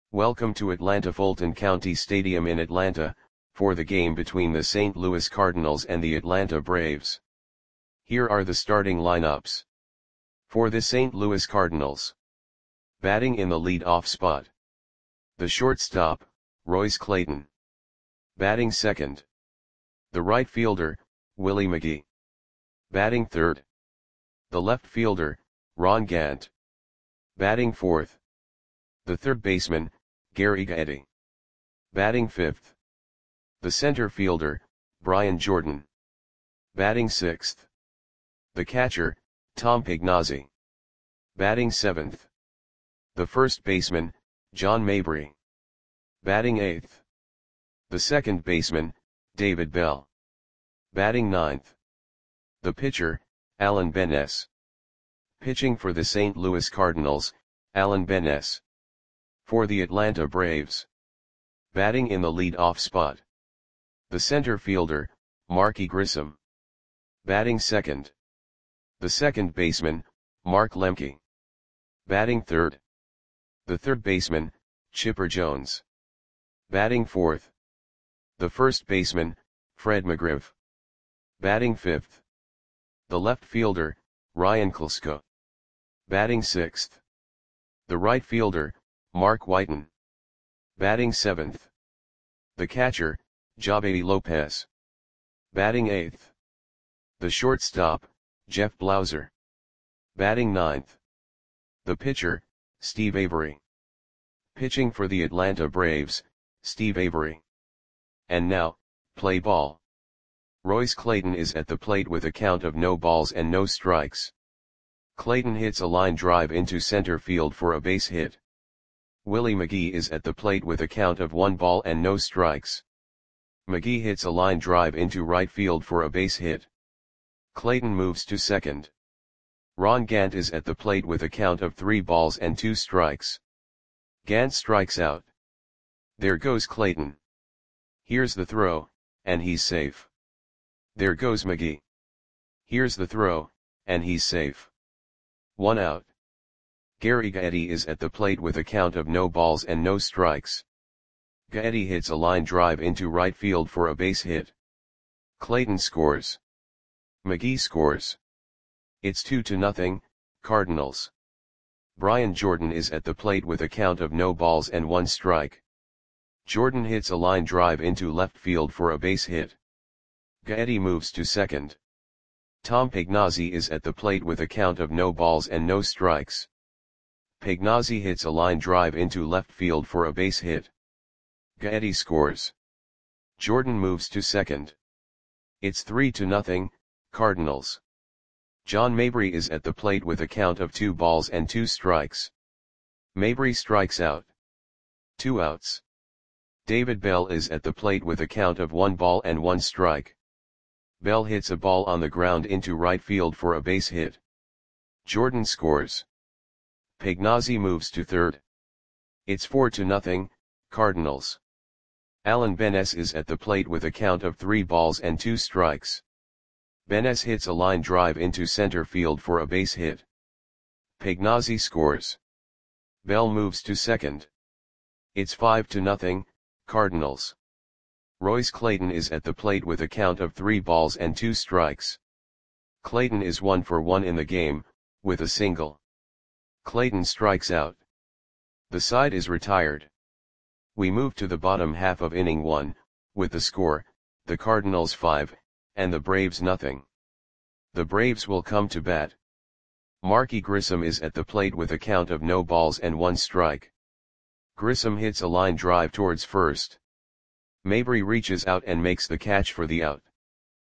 Welcome to Atlanta Fulton County Stadium in Atlanta, for the game between the St. Louis Cardinals and the Atlanta Braves. Here are the starting lineups. For the St. Louis Cardinals. Batting in the lead-off spot. The shortstop, Royce Clayton. Batting second. The right fielder, Willie McGee. Batting third. The left fielder, Ron Gant. Batting fourth. The third baseman, Gary Gaetti. Batting fifth. The center fielder, Brian Jordan. Batting sixth. The catcher, Tom Pagnozzi. Batting seventh. The first baseman, John Mabry. Batting eighth. The second baseman, David Bell. Batting ninth. The pitcher, Alan Benes. Pitching for the St. Louis Cardinals, Alan Benes. For the Atlanta Braves. Batting in the lead-off spot. The center fielder, Marky Grissom. Batting second. The second baseman, Mark Lemke. Batting third. The third baseman, Chipper Jones. Batting fourth. The first baseman, Fred McGriff. Batting fifth. The left fielder, Ryan Klesko. Batting sixth. The right fielder, Mark Whiten. Batting seventh. The catcher, Javi Lopez. Batting eighth. The shortstop, Jeff Blauser. Batting ninth. The pitcher, Steve Avery. Pitching for the Atlanta Braves, Steve Avery. And now, play ball. Royce Clayton is at the plate with a count of no balls and no strikes. Clayton hits a line drive into center field for a base hit. Willie McGee is at the plate with a count of 1 ball and no strikes. McGee hits a line drive into right field for a base hit. Clayton moves to second. Ron Gant is at the plate with a count of 3 balls and 2 strikes. Gant strikes out. There goes Clayton. Here's the throw, and he's safe. There goes McGee. Here's the throw, and he's safe. 1 out. Gary Gaetti is at the plate with a count of no balls and no strikes. Gaetti hits a line drive into right field for a base hit. Clayton scores. McGee scores. It's 2-0, Cardinals. Brian Jordan is at the plate with a count of no balls and 1 strike. Jordan hits a line drive into left field for a base hit. Gaetti moves to second. Tom Pagnozzi is at the plate with a count of no balls and no strikes. Pagnozzi hits a line drive into left field for a base hit. Gaetti scores. Jordan moves to second. It's 3-0, Cardinals. John Mabry is at the plate with a count of 2 balls and 2 strikes. Mabry strikes out. 2 outs. David Bell is at the plate with a count of 1 ball and 1 strike. Bell hits a ball on the ground into right field for a base hit. Jordan scores. Pagnozzi moves to third. It's 4-0, Cardinals. Alan Benes is at the plate with a count of 3 balls and 2 strikes. Benes hits a line drive into center field for a base hit. Pagnozzi scores. Bell moves to second. It's 5-0, Cardinals. Royce Clayton is at the plate with a count of 3 balls and 2 strikes. Clayton is 1 for 1 in the game, with a single. Clayton strikes out. The side is retired. We move to the bottom half of inning 1, with the score, the Cardinals 5, and the Braves nothing. The Braves will come to bat. Marky Grissom is at the plate with a count of no balls and 1 strike. Grissom hits a line drive towards first. Mabry reaches out and makes the catch for the out.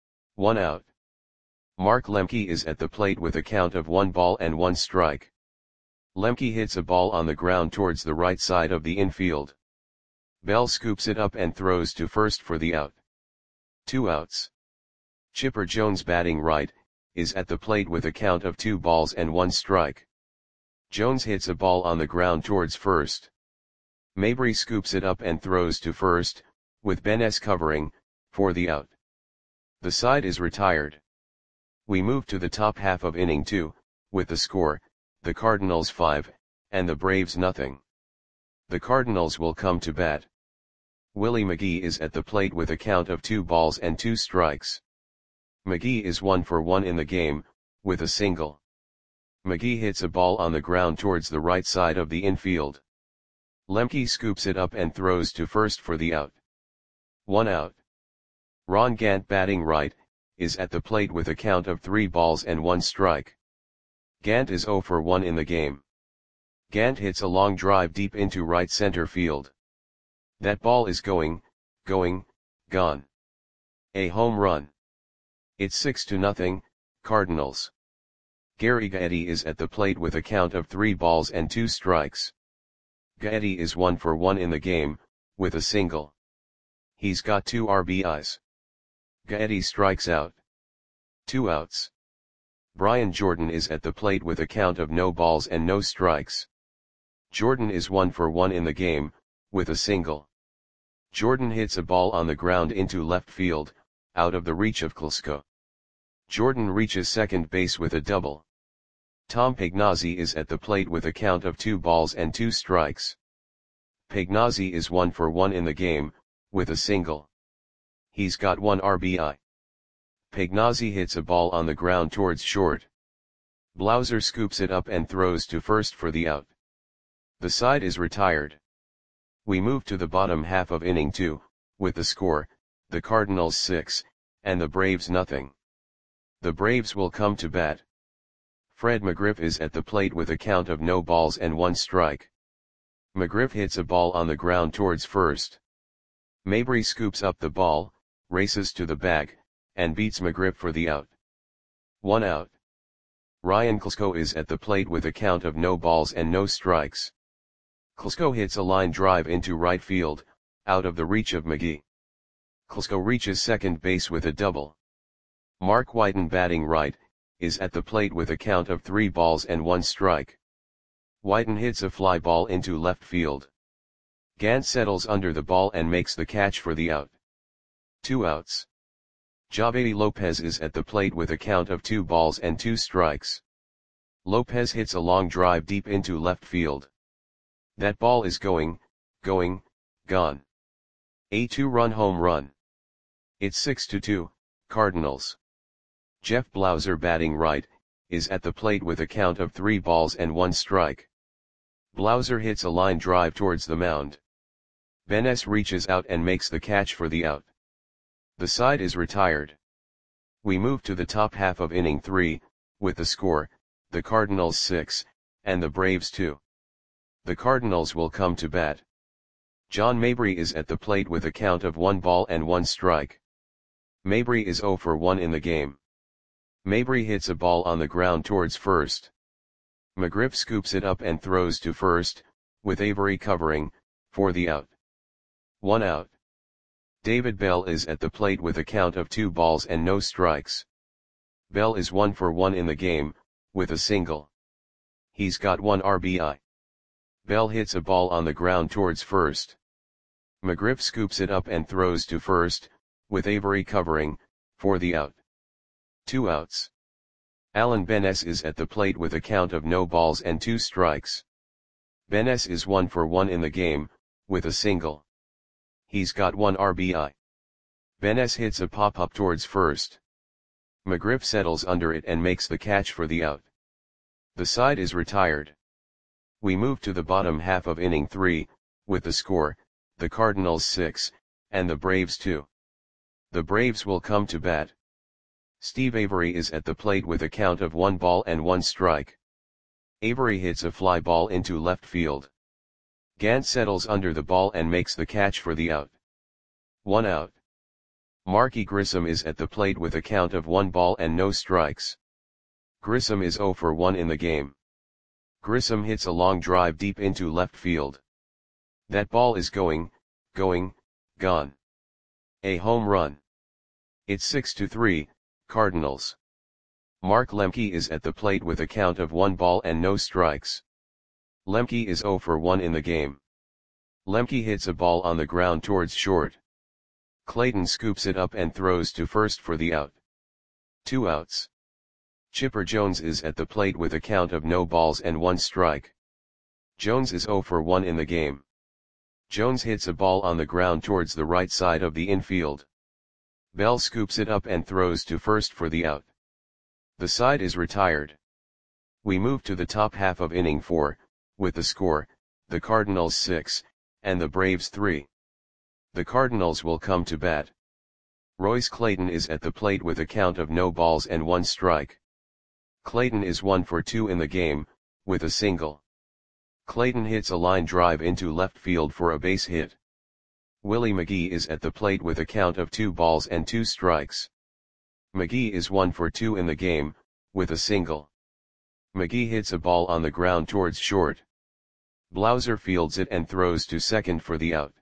1 out. Mark Lemke is at the plate with a count of 1 ball and 1 strike. Lemke hits a ball on the ground towards the right side of the infield. Bell scoops it up and throws to first for the out. 2 outs. Chipper Jones, batting right, is at the plate with a count of 2 balls and 1 strike. Jones hits a ball on the ground towards first. Mabry scoops it up and throws to first, with Benes covering, for the out. The side is retired. We move to the top half of inning 2, with the score, the Cardinals 5, and the Braves nothing. The Cardinals will come to bat. Willie McGee is at the plate with a count of 2 balls and 2 strikes. McGee is 1 for 1 in the game, with a single. McGee hits a ball on the ground towards the right side of the infield. Lemke scoops it up and throws to first for the out. 1 out. Ron Gant, batting right, is at the plate with a count of 3 balls and 1 strike. Gant is 0 for 1 in the game. Gant hits a long drive deep into right center field. That ball is going, gone. A home run. It's 6-0, Cardinals. Gary Gaetti is at the plate with a count of 3 balls and 2 strikes. Gaetti is 1 for 1 in the game, with a single. He's got 2 RBIs. Gaetti strikes out. 2 outs. Brian Jordan is at the plate with a count of no balls and no strikes. Jordan is 1 for 1 in the game, with a single. Jordan hits a ball on the ground into left field, out of the reach of Klesko. Jordan reaches second base with a double. Tom Pagnozzi is at the plate with a count of 2 balls and 2 strikes. Pagnozzi is 1 for 1 in the game, with a single. He's got 1 RBI. Pagnozzi hits a ball on the ground towards short. Blauser scoops it up and throws to first for the out. The side is retired. We move to the bottom half of inning 2, with the score, the Cardinals 6, and the Braves nothing. The Braves will come to bat. Fred McGriff is at the plate with a count of no balls and 1 strike. McGriff hits a ball on the ground towards first. Mabry scoops up the ball, races to the bag, and beats McGriff for the out. 1 out. Ryan Klesko is at the plate with a count of no balls and no strikes. Klesko hits a line drive into right field, out of the reach of McGee. Klesko reaches second base with a double. Mark Whiten, batting right, is at the plate with a count of 3 balls and 1 strike. Whiten hits a fly ball into left field. Gant settles under the ball and makes the catch for the out. 2 outs. Javy Lopez is at the plate with a count of 2 balls and 2 strikes. Lopez hits a long drive deep into left field. That ball is going, gone. A 2-run home run. It's 6-2, Cardinals. Jeff Blauser, batting right, is at the plate with a count of 3 balls and 1 strike. Blauser hits a line drive towards the mound. Benes reaches out and makes the catch for the out. The side is retired. We move to the top half of inning 3, with the score, the Cardinals 6, and the Braves 2. The Cardinals will come to bat. John Mabry is at the plate with a count of 1 ball and 1 strike. Mabry is 0 for 1 in the game. Mabry hits a ball on the ground towards first. McGriff scoops it up and throws to first, with Avery covering, for the out. 1 out. David Bell is at the plate with a count of 2 balls and no strikes. Bell is 1 for 1 in the game, with a single. He's got 1 RBI. Bell hits a ball on the ground towards first. McGriff scoops it up and throws to first, with Avery covering, for the out. 2 outs. Alan Benes is at the plate with a count of no balls and 2 strikes. Benes is 1 for 1 in the game, with a single. He's got 1 RBI. Benes hits a pop-up towards first. McGriff settles under it and makes the catch for the out. The side is retired. We move to the bottom half of inning 3, with the score, the Cardinals 6, and the Braves 2. The Braves will come to bat. Steve Avery is at the plate with a count of 1 ball and 1 strike. Avery hits a fly ball into left field. Gant settles under the ball and makes the catch for the out. 1 out. Marky Grissom is at the plate with a count of 1 ball and no strikes. Grissom is 0 for 1 in the game. Grissom hits a long drive deep into left field. That ball is going, gone. A home run. It's 6-3, Cardinals. Mark Lemke is at the plate with a count of 1 ball and no strikes. Lemke is 0 for 1 in the game. Lemke hits a ball on the ground towards short. Clayton scoops it up and throws to first for the out. 2 outs. Chipper Jones is at the plate with a count of no balls and 1 strike. Jones is 0 for 1 in the game. Jones hits a ball on the ground towards the right side of the infield. Bell scoops it up and throws to first for the out. The side is retired. We move to the top half of inning 4, with the score, the Cardinals 6, and the Braves 3. The Cardinals will come to bat. Royce Clayton is at the plate with a count of no balls and 1 strike. Clayton is 1 for 2 in the game, with a single. Clayton hits a line drive into left field for a base hit. Willie McGee is at the plate with a count of 2 balls and 2 strikes. McGee is 1 for 2 in the game, with a single. McGee hits a ball on the ground towards short. Blauser fields it and throws to second for the out.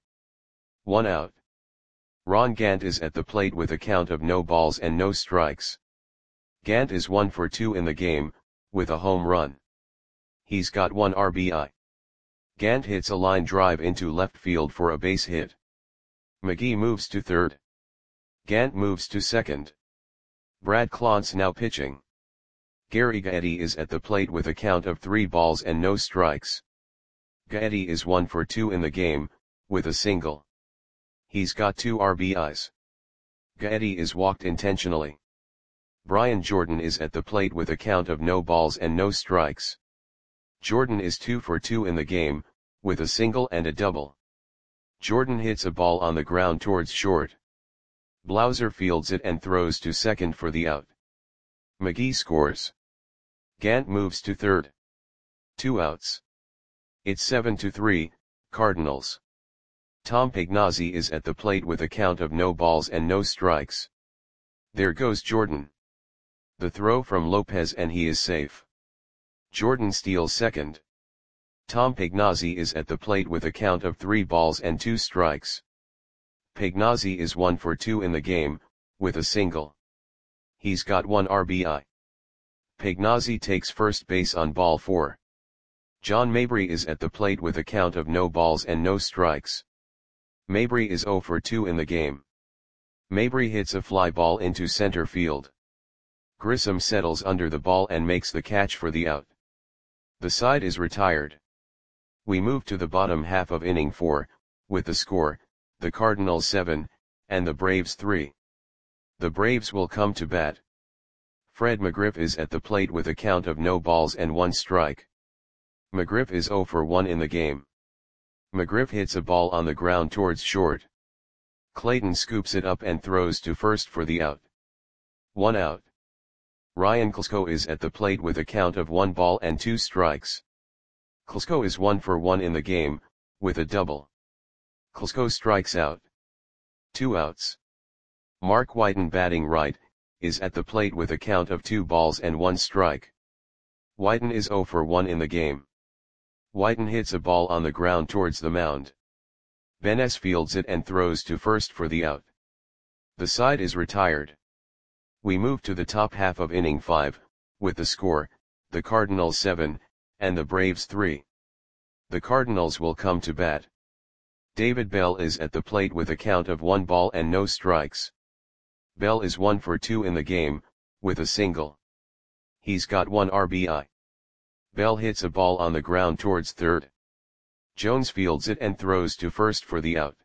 1 out. Ron Gant is at the plate with a count of no balls and no strikes. Gant is 1 for 2 in the game, with a home run. He's got 1 RBI. Gant hits a line drive into left field for a base hit. McGee moves to third. Gant moves to second. Brad Clontz now pitching. Gary Gaetti is at the plate with a count of 3 balls and no strikes. Gaetti is 1 for 2 in the game, with a single. He's got 2 RBIs. Gaetti is walked intentionally. Brian Jordan is at the plate with a count of no balls and no strikes. Jordan is 2 for 2 in the game, with a single and a double. Jordan hits a ball on the ground towards short. Blauser fields it and throws to second for the out. McGee scores. Gant moves to third. 2 outs. It's 7-3, Cardinals. Tom Pagnozzi is at the plate with a count of no balls and no strikes. There goes Jordan. The throw from Lopez and he is safe. Jordan steals second. Tom Pagnozzi is at the plate with a count of 3 balls and 2 strikes. Pagnozzi is 1 for 2 in the game, with a single. He's got 1 RBI. Pagnozzi takes first base on ball 4. John Mabry is at the plate with a count of no balls and no strikes. Mabry is 0 for 2 in the game. Mabry hits a fly ball into center field. Grissom settles under the ball and makes the catch for the out. The side is retired. We move to the bottom half of inning 4, with the score, the Cardinals 7, and the Braves 3. The Braves will come to bat. Fred McGriff is at the plate with a count of no balls and 1 strike. McGriff is 0 for 1 in the game. McGriff hits a ball on the ground towards short. Clayton scoops it up and throws to first for the out. 1 out. Ryan Klesko is at the plate with a count of 1 ball and 2 strikes. Klesko is 1 for 1 in the game, with a double. Klesko strikes out. 2 outs. Mark Whiten, batting right, is at the plate with a count of 2 balls and 1 strike. Whiten is 0 for 1 in the game. Whiten hits a ball on the ground towards the mound. Benes fields it and throws to first for the out. The side is retired. We move to the top half of inning 5, with the score, the Cardinals 7, and the Braves 3. The Cardinals will come to bat. David Bell is at the plate with a count of 1 ball and no strikes. Bell is 1 for 2 in the game, with a single. He's got 1 RBI. Bell hits a ball on the ground towards third. Jones fields it and throws to first for the out.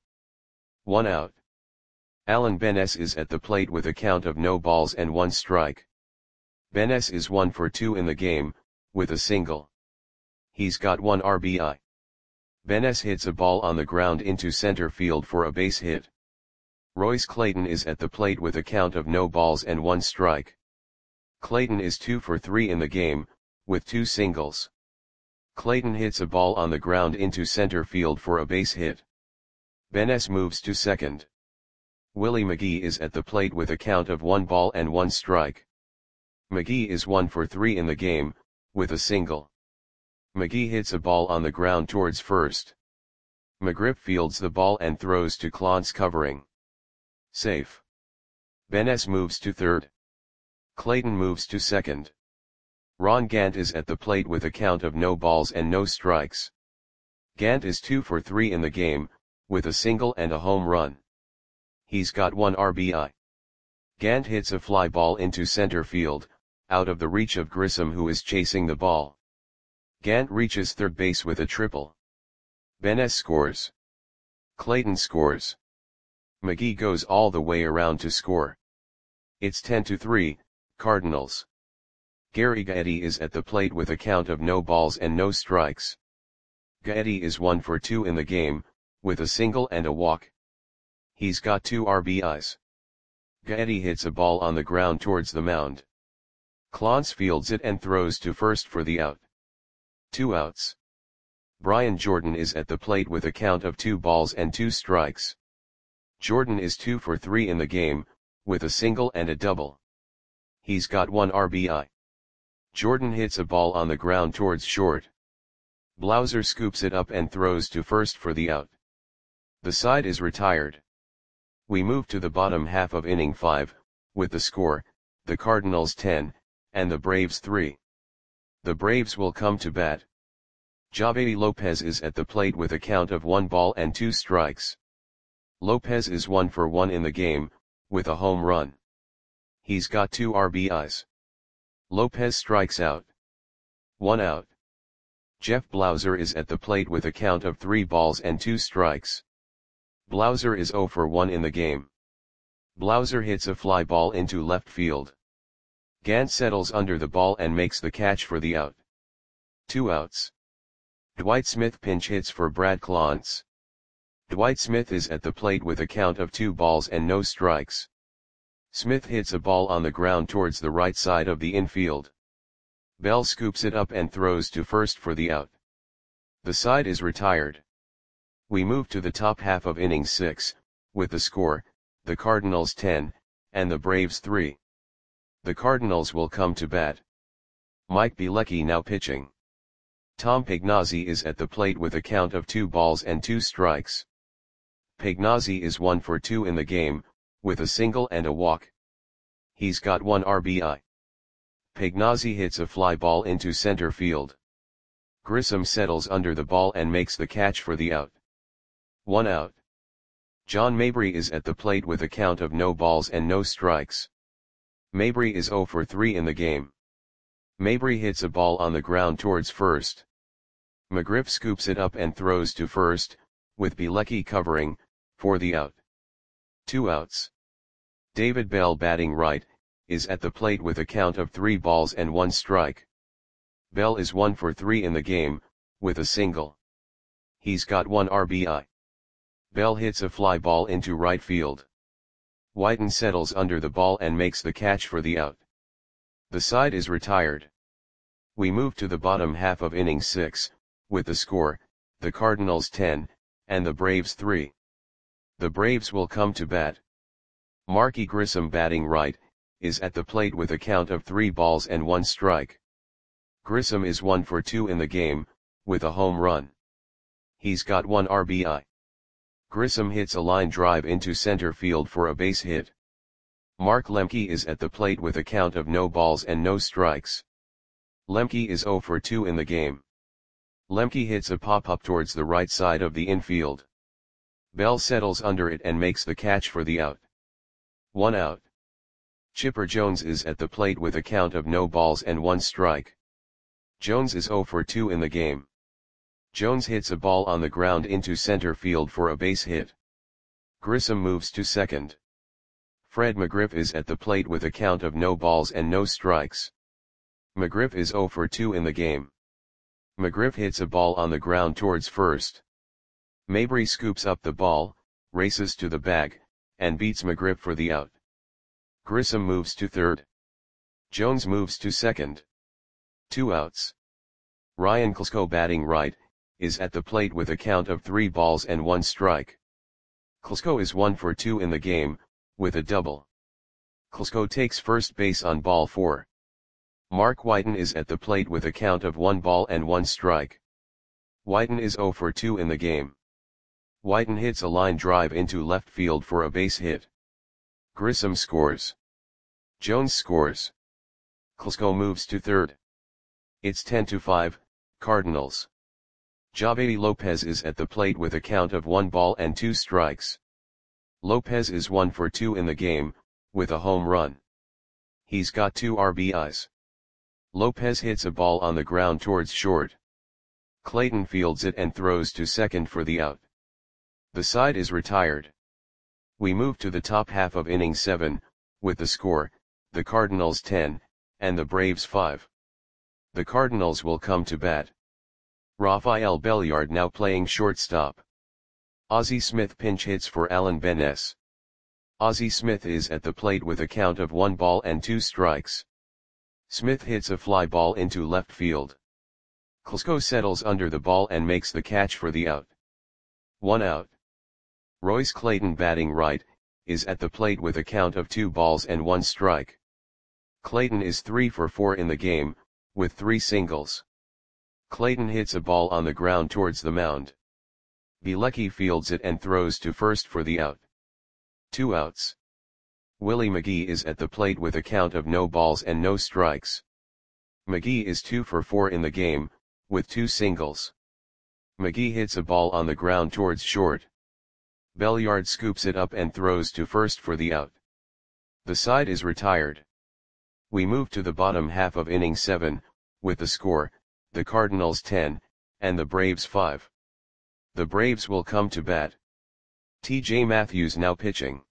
1 out. Alan Benes is at the plate with a count of no balls and 1 strike. Benes is 1 for 2 in the game, with a single. He's got 1 RBI. Benes hits a ball on the ground into center field for a base hit. Royce Clayton is at the plate with a count of no balls and 1 strike. Clayton is 2 for 3 in the game, with 2 singles. Clayton hits a ball on the ground into center field for a base hit. Benes moves to second. Willie McGee is at the plate with a count of 1 ball and 1 strike. McGee is 1 for 3 in the game, with a single. McGee hits a ball on the ground towards first. McGriff fields the ball and throws to Clontz covering. Safe. Benes moves to third. Clayton moves to second. Ron Gant is at the plate with a count of no balls and no strikes. Gant is 2 for 3 in the game, with a single and a home run. He's got 1 RBI. Gant hits a fly ball into center field, out of the reach of Grissom, who is chasing the ball. Gant reaches third base with a triple. Benes scores. Clayton scores. McGee goes all the way around to score. It's 10-3, Cardinals. Gary Gaetti is at the plate with a count of no balls and no strikes. Gaetti is 1 for 2 in the game, with a single and a walk. He's got 2 RBIs. Gaetti hits a ball on the ground towards the mound. Clance fields it and throws to first for the out. 2 outs. Brian Jordan is at the plate with a count of 2 balls and 2 strikes. Jordan is 2 for 3 in the game, with a single and a double. He's got 1 RBI. Jordan hits a ball on the ground towards short. Blauser scoops it up and throws to first for the out. The side is retired. We move to the bottom half of inning 5, with the score, the Cardinals 10, and the Braves 3. The Braves will come to bat. Javy Lopez is at the plate with a count of 1 ball and 2 strikes. Lopez is 1 for 1 in the game, with a home run. He's got 2 RBIs. Lopez strikes out. 1 out. Jeff Blauser is at the plate with a count of 3 balls and 2 strikes. Blauser is 0 for 1 in the game. Blauser hits a fly ball into left field. Gant settles under the ball and makes the catch for the out. 2 outs. Dwight Smith pinch hits for Brad Clance. Dwight Smith is at the plate with a count of 2 balls and no strikes. Smith hits a ball on the ground towards the right side of the infield. Bell scoops it up and throws to first for the out. The side is retired. We move to the top half of inning 6, with the score, the Cardinals 10, and the Braves 3. The Cardinals will come to bat. Mike Bielecki now pitching. Tom Pagnozzi is at the plate with a count of 2 balls and 2 strikes. Pagnozzi is 1 for 2 in the game, with a single and a walk. He's got 1 RBI. Pagnozzi hits a fly ball into center field. Grissom settles under the ball and makes the catch for the out. 1 out. John Mabry is at the plate with a count of no balls and no strikes. Mabry is 0 for 3 in the game. Mabry hits a ball on the ground towards first. McGriff scoops it up and throws to first, with Bielecki covering, for the out. 2 outs. David Bell batting right, is at the plate with a count of 3 balls and 1 strike. Bell is 1 for 3 in the game, with a single. He's got 1 RBI. Bell hits a fly ball into right field. Whiten settles under the ball and makes the catch for the out. The side is retired. We move to the bottom half of inning 6, with the score, the Cardinals 10, and the Braves 3. The Braves will come to bat. Marky Grissom batting right, is at the plate with a count of 3 balls and 1 strike. Grissom is 1 for 2 in the game, with a home run. He's got 1 RBI. Grissom hits a line drive into center field for a base hit. Mark Lemke is at the plate with a count of no balls and no strikes. Lemke is 0 for 2 in the game. Lemke hits a pop-up towards the right side of the infield. Bell settles under it and makes the catch for the out. 1 out. Chipper Jones is at the plate with a count of no balls and 1 strike. Jones is 0 for 2 in the game. Jones hits a ball on the ground into center field for a base hit. Grissom moves to second. Fred McGriff is at the plate with a count of no balls and no strikes. McGriff is 0 for 2 in the game. McGriff hits a ball on the ground towards first. Mabry scoops up the ball, races to the bag, and beats McGriff for the out. Grissom moves to third. Jones moves to second. 2 outs. Ryan Klesko batting right, is at the plate with a count of 3 balls and 1 strike. Klesko is 1 for 2 in the game, with a double. Klesko takes first base on ball 4. Mark Whiten is at the plate with a count of 1 ball and 1 strike. Whiten is 0 for 2 in the game. Whiten hits a line drive into left field for a base hit. Grissom scores. Jones scores. Klesko moves to third. It's 10-5, Cardinals. Javy Lopez is at the plate with a count of 1 ball and 2 strikes. Lopez is 1 for 2 in the game, with a home run. He's got 2 RBIs. Lopez hits a ball on the ground towards short. Clayton fields it and throws to second for the out. The side is retired. We move to the top half of inning 7, with the score, the Cardinals 10, and the Braves 5. The Cardinals will come to bat. Rafael Belliard now playing shortstop. Ozzie Smith pinch hits for Alan Benes. Ozzie Smith is at the plate with a count of 1 ball and 2 strikes. Smith hits a fly ball into left field. Klesko settles under the ball and makes the catch for the out. 1 out. Royce Clayton batting right, is at the plate with a count of 2 balls and 1 strike. Clayton is 3 for 4 in the game, with 3 singles. Clayton hits a ball on the ground towards the mound. Bielecki fields it and throws to first for the out. 2 outs. Willie McGee is at the plate with a count of no balls and no strikes. McGee is 2 for 4 in the game, with 2 singles. McGee hits a ball on the ground towards short. Belliard scoops it up and throws to first for the out. The side is retired. We move to the bottom half of inning 7, with the score, the Cardinals 10, and the Braves 5. The Braves will come to bat. T.J. Matthews now pitching.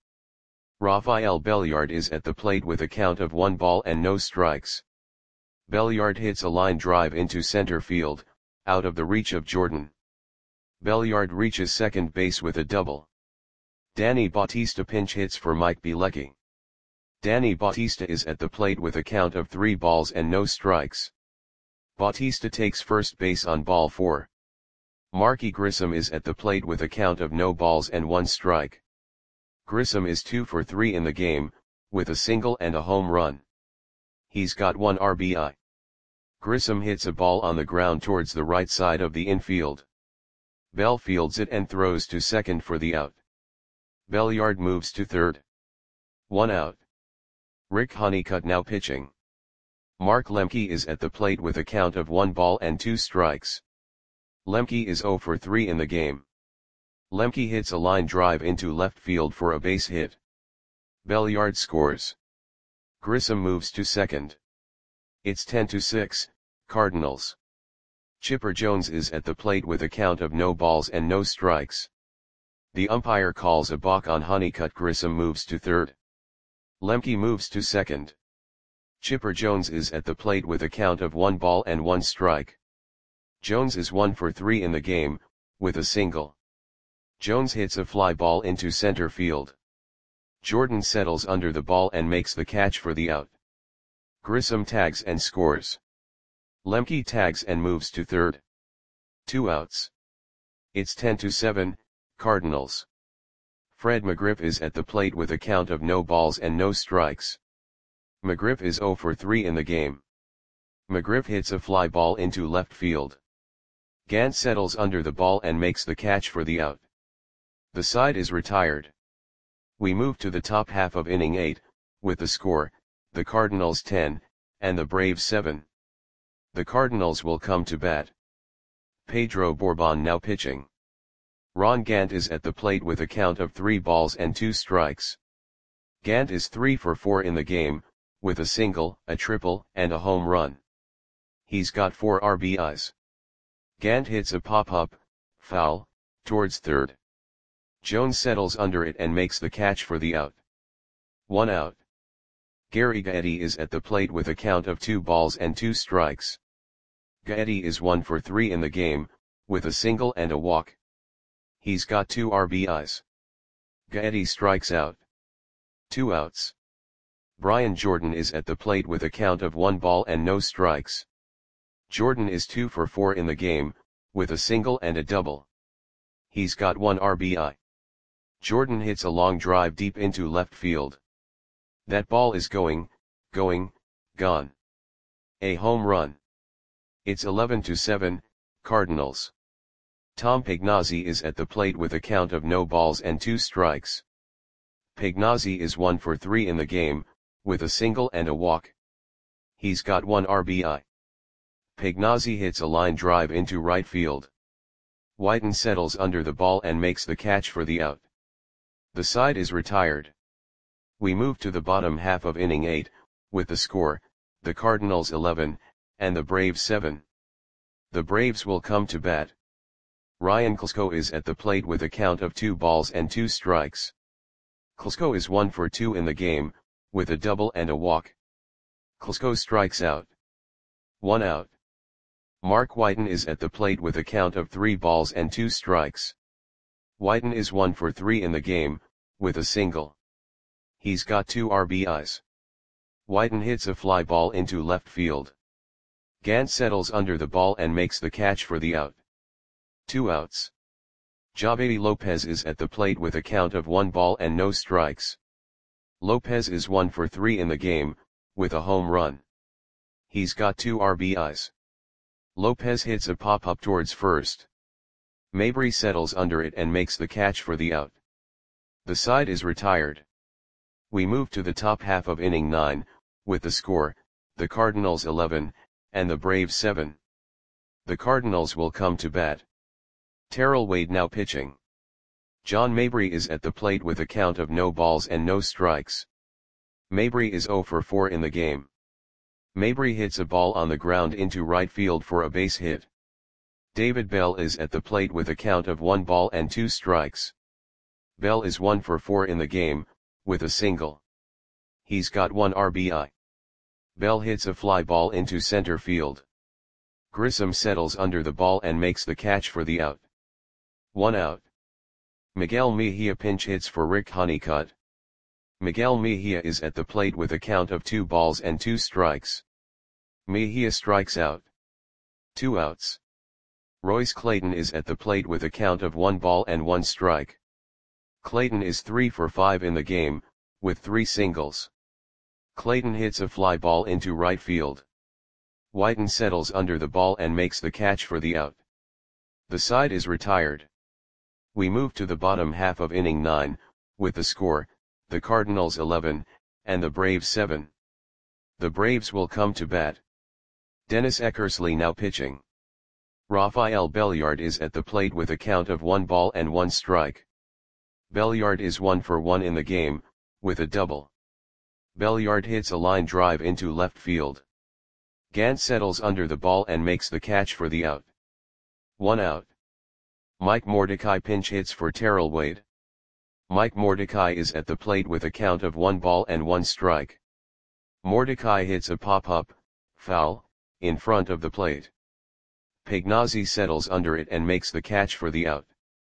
Rafael Belliard is at the plate with a count of 1 ball and no strikes. Belliard hits a line drive into center field, out of the reach of Jordan. Belliard reaches second base with a double. Danny Bautista pinch hits for Mike Bielecki. Danny Bautista is at the plate with a count of 3 balls and no strikes. Bautista takes first base on ball 4. Marky Grissom is at the plate with a count of no balls and 1 strike. Grissom is 2 for 3 in the game, with a single and a home run. He's got 1 RBI. Grissom hits a ball on the ground towards the right side of the infield. Bell fields it and throws to second for the out. Belliard moves to third. 1 out. Rick Honeycutt now pitching. Mark Lemke is at the plate with a count of 1 ball and 2 strikes. Lemke is 0 for 3 in the game. Lemke hits a line drive into left field for a base hit. Belliard scores. Grissom moves to second. It's 10-6, Cardinals. Chipper Jones is at the plate with a count of no balls and no strikes. The umpire calls a balk on Honeycutt. Grissom moves to third. Lemke moves to second. Chipper Jones is at the plate with a count of 1 ball and 1 strike. Jones is 1 for 3 in the game, with a single. Jones hits a fly ball into center field. Jordan settles under the ball and makes the catch for the out. Grissom tags and scores. Lemke tags and moves to third. 2 outs. It's 10-7, Cardinals. Fred McGriff is at the plate with a count of no balls and no strikes. McGriff is 0 for 3 in the game. McGriff hits a fly ball into left field. Gant settles under the ball and makes the catch for the out. The side is retired. We move to the top half of inning 8, with the score, the Cardinals 10, and the Braves 7. The Cardinals will come to bat. Pedro Borbon now pitching. Ron Gant is at the plate with a count of 3 balls and 2 strikes. Gant is 3 for 4 in the game, with a single, a triple, and a home run. He's got 4 RBIs. Gant hits a pop-up, foul, towards third. Jones settles under it and makes the catch for the out. 1 out. Gary Gaetti is at the plate with a count of 2 balls and 2 strikes. Gaetti is 1 for 3 in the game, with a single and a walk. He's got 2 RBIs. Gaetti strikes out. 2 outs. Brian Jordan is at the plate with a count of 1 ball and no strikes. Jordan is 2 for 4 in the game, with a single and a double. He's got 1 RBI. Jordan hits a long drive deep into left field. That ball is going, gone. A home run. It's 11-7, Cardinals. Tom Pagnozzi is at the plate with a count of no balls and 2 strikes. Pagnozzi is 1 for 3 in the game, with a single and a walk. He's got 1 RBI. Pagnozzi hits a line drive into right field. Whiten settles under the ball and makes the catch for the out. The side is retired. We move to the bottom half of inning 8, with the score, the Cardinals 11, and the Braves 7. The Braves will come to bat. Ryan Klesko is at the plate with a count of 2 balls and 2 strikes. Klesko is 1 for 2 in the game, with a double and a walk. Klesko strikes out. 1 out. Mark Whiten is at the plate with a count of 3 balls and 2 strikes. Whiten is 1 for 3 in the game, with a single. He's got 2 RBIs. Whiten hits a fly ball into left field. Gant settles under the ball and makes the catch for the out. 2 outs. Javedi Lopez is at the plate with a count of 1 ball and no strikes. Lopez is 1 for 3 in the game, with a home run. He's got 2 RBIs. Lopez hits a pop-up towards first. Mabry settles under it and makes the catch for the out. The side is retired. We move to the top half of inning 9, with the score, the Cardinals 11, and the Braves 7. The Cardinals will come to bat. Terrell Wade now pitching. John Mabry is at the plate with a count of no balls and no strikes. Mabry is 0 for 4 in the game. Mabry hits a ball on the ground into right field for a base hit. David Bell is at the plate with a count of 1 ball and 2 strikes. Bell is 1 for 4 in the game, with a single. He's got 1 RBI. Bell hits a fly ball into center field. Grissom settles under the ball and makes the catch for the out. 1 out. Miguel Mejia pinch hits for Rick Honeycutt. Miguel Mejia is at the plate with a count of 2 balls and 2 strikes. Mejia strikes out. 2 outs. Royce Clayton is at the plate with a count of 1 ball and 1 strike. Clayton is 3 for 5 in the game, with 3 singles. Clayton hits a fly ball into right field. Whiten settles under the ball and makes the catch for the out. The side is retired. We move to the bottom half of inning 9, with the score, the Cardinals 11, and the Braves 7. The Braves will come to bat. Dennis Eckersley now pitching. Rafael Belliard is at the plate with a count of 1 ball and 1 strike. Belliard is 1 for 1 in the game, with a double. Belliard hits a line drive into left field. Gant settles under the ball and makes the catch for the out. 1 out. Mike Mordecai pinch hits for Terrell Wade. Mike Mordecai is at the plate with a count of 1 ball and 1 strike. Mordecai hits a pop-up, foul, in front of the plate. Pignazzi settles under it and makes the catch for the out.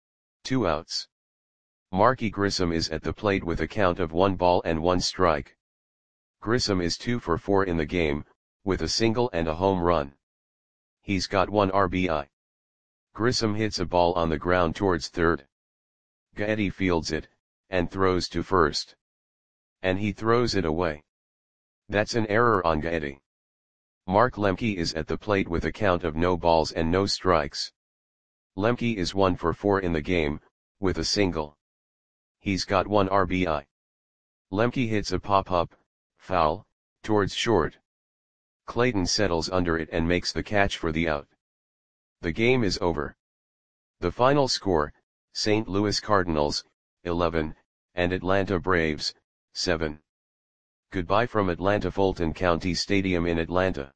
2 outs. Marky Grissom is at the plate with a count of 1 ball and 1 strike. Grissom is 2 for 4 in the game, with a single and a home run. He's got 1 RBI. Grissom hits a ball on the ground towards third. Gaetti fields it, and throws to first. And he throws it away. That's an error on Gaetti. Mark Lemke is at the plate with a count of no balls and no strikes. Lemke is 1 for 4 in the game, with a single. He's got 1 RBI. Lemke hits a pop-up, foul, towards short. Clayton settles under it and makes the catch for the out. The game is over. The final score, St. Louis Cardinals, 11, and Atlanta Braves, 7. Goodbye from Atlanta Fulton County Stadium in Atlanta.